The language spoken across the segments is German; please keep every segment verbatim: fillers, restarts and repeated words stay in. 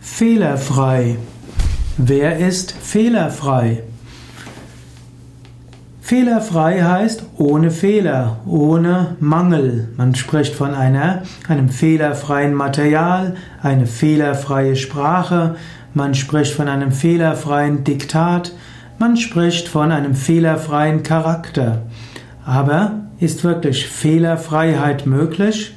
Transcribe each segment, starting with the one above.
Fehlerfrei. Wer ist fehlerfrei? Fehlerfrei heißt ohne Fehler, ohne Mangel. Man spricht von einer, einem fehlerfreien Material, eine fehlerfreie Sprache, man spricht von einem fehlerfreien Diktat, man spricht von einem fehlerfreien Charakter. Aber ist wirklich Fehlerfreiheit möglich?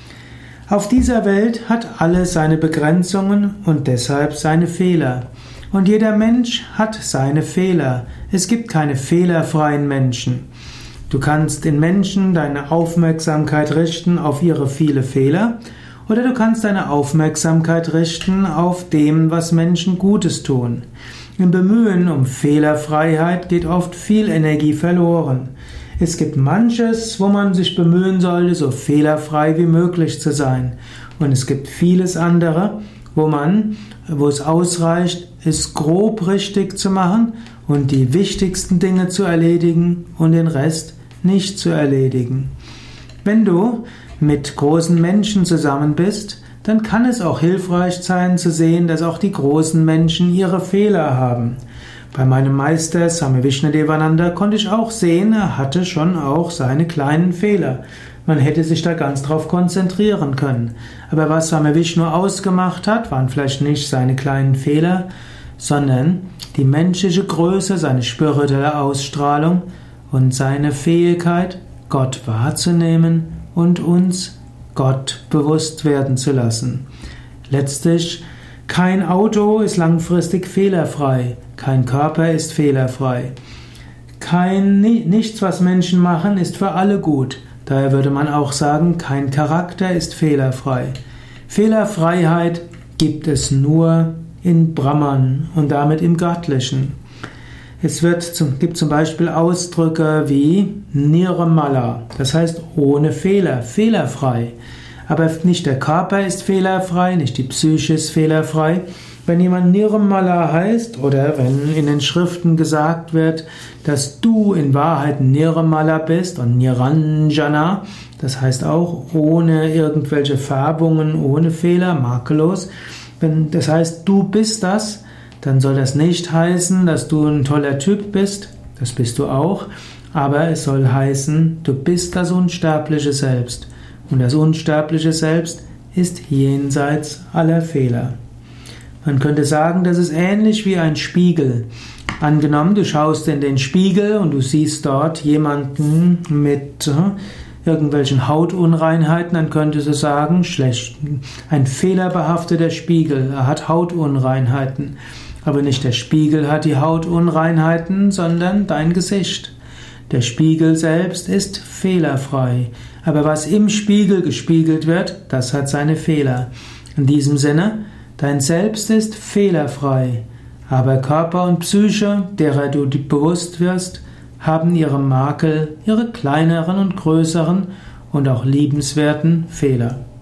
Auf dieser Welt hat alles seine Begrenzungen und deshalb seine Fehler. Und jeder Mensch hat seine Fehler. Es gibt keine fehlerfreien Menschen. Du kannst in Menschen deine Aufmerksamkeit richten auf ihre viele Fehler, oder du kannst deine Aufmerksamkeit richten auf dem, was Menschen Gutes tun. Im Bemühen um Fehlerfreiheit geht oft viel Energie verloren. Es gibt manches, wo man sich bemühen sollte, so fehlerfrei wie möglich zu sein. Und es gibt vieles andere, wo man, wo es ausreicht, es grob richtig zu machen und die wichtigsten Dinge zu erledigen und den Rest nicht zu erledigen. Wenn du mit großen Menschen zusammen bist, dann kann es auch hilfreich sein zu sehen, dass auch die großen Menschen ihre Fehler haben. Bei meinem Meister Swami Vishnadevananda konnte ich auch sehen, er hatte schon auch seine kleinen Fehler. Man hätte sich da ganz drauf konzentrieren können. Aber was Swami Vishnu ausgemacht hat, waren vielleicht nicht seine kleinen Fehler, sondern die menschliche Größe, seine spirituelle Ausstrahlung und seine Fähigkeit, Gott wahrzunehmen und uns Gott bewusst werden zu lassen. Letztlich, kein Auto ist langfristig fehlerfrei, kein Körper ist fehlerfrei. Kein, nichts, was Menschen machen, ist für alle gut. Daher würde man auch sagen, kein Charakter ist fehlerfrei. Fehlerfreiheit gibt es nur in Brahman und damit im Göttlichen. Es wird zum, gibt zum Beispiel Ausdrücke wie Nirmala, das heißt ohne Fehler, fehlerfrei. Aber nicht der Körper ist fehlerfrei, nicht die Psyche ist fehlerfrei. Wenn jemand Nirmala heißt oder wenn in den Schriften gesagt wird, dass du in Wahrheit Nirmala bist und Niranjana, das heißt auch ohne irgendwelche Färbungen, ohne Fehler, makellos. Wenn das heißt, du bist das, dann soll das nicht heißen, dass du ein toller Typ bist, das bist du auch, aber es soll heißen, du bist das unsterbliche Selbst. Und das unsterbliche Selbst ist jenseits aller Fehler. Man könnte sagen, das ist ähnlich wie ein Spiegel. Angenommen, du schaust in den Spiegel und du siehst dort jemanden mit äh, irgendwelchen Hautunreinheiten, dann könntest du sagen, schlecht, ein fehlerbehafteter Spiegel, er hat Hautunreinheiten. Aber nicht der Spiegel hat die Hautunreinheiten, sondern dein Gesicht. Der Spiegel selbst ist fehlerfrei. Aber was im Spiegel gespiegelt wird, das hat seine Fehler. In diesem Sinne, dein Selbst ist fehlerfrei. Aber Körper und Psyche, derer du dir bewusst wirst, haben ihre Makel, ihre kleineren und größeren und auch liebenswerten Fehler.